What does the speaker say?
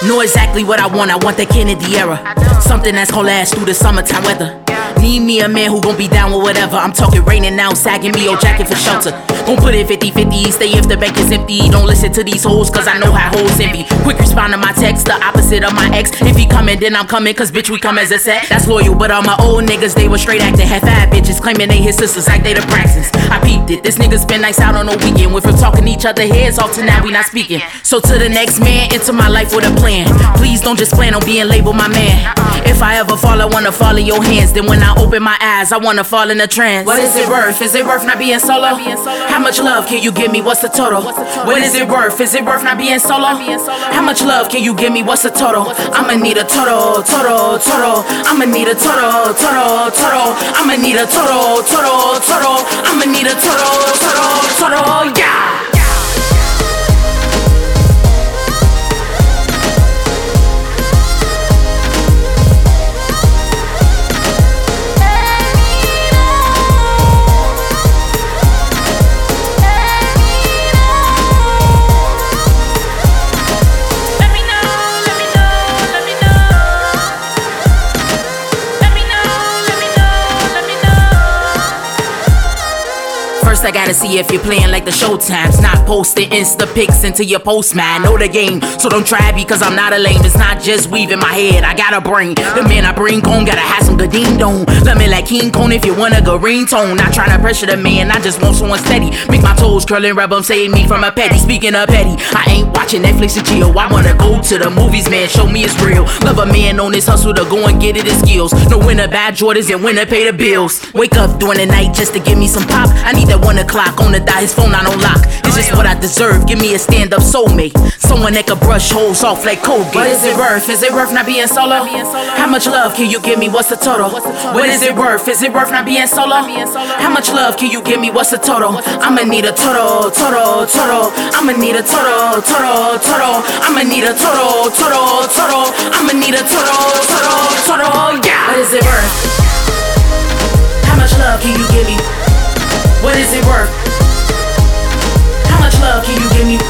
Know exactly what I want that Kennedy era. Something that's gonna last through the summertime weather. Need me a man who gon' be down with whatever. I'm talking raining now, sagging me your jacket for shelter. Gon' put it 50-50, stay if the bank is empty. Don't listen to these hoes, cause I know how hoes envy. Quick respond to my text, the opposite of my ex. If he coming, then I'm coming, cause bitch, we come as a set. That's loyal, but all my old niggas, they were straight acting. Had fat bitches claiming they his sisters like they the Braxtons. I peeped it, this nigga spend nights out on the weekend. Went from talking each other heads off to now we not speaking. So to the next man, enter my life with a plan. Please don't just plan on being labeled my man. If I ever fall, I wanna fall in your hands. Then when I open my eyes, I wanna fall in a trance. What is it worth? Is it worth not being solo? How much love can you give me? What's the total? What is it worth? Is it worth not being solo? How much love can you give me? What's the total? I'ma need a total. I'ma need a total. I'ma need a total. I'ma need a total, yeah. First I gotta see if you're playing like the Showtimes. Not posting Insta pics into your post, man. Know the game, so don't try because I'm not a lame. It's not just weaving my head, I got a brain. The man I bring home gotta have some good ding dong. Love me like King Kong if you want a good ringtone. Not trying to pressure the man, I just want someone steady. Make my toes curl and rub them, save me from a petty. Speaking of petty, I ain't watching Netflix and chill. I wanna go to the movies, man, show me it's real. Love a man on his hustle to go and get it his skills. No winner bad Jordans and winner pay the bills. Wake up during the night just to give me some pop. I need that 1 o'clock on the dot, his phone not on lock. It's just what I deserve, give me a stand-up soulmate. Someone that can brush holes off like Colgate. What is it worth? Is it worth not being solo? How much love can you give me? What's the total? What is it worth? Is it worth not being solo? How much love can you give me? What's the total? I'ma need a total. I'ma need a total. I'ma need a total. I'ma need a total, yeah. What is it worth? How much love can you give me? What is it worth? How much love can you give me?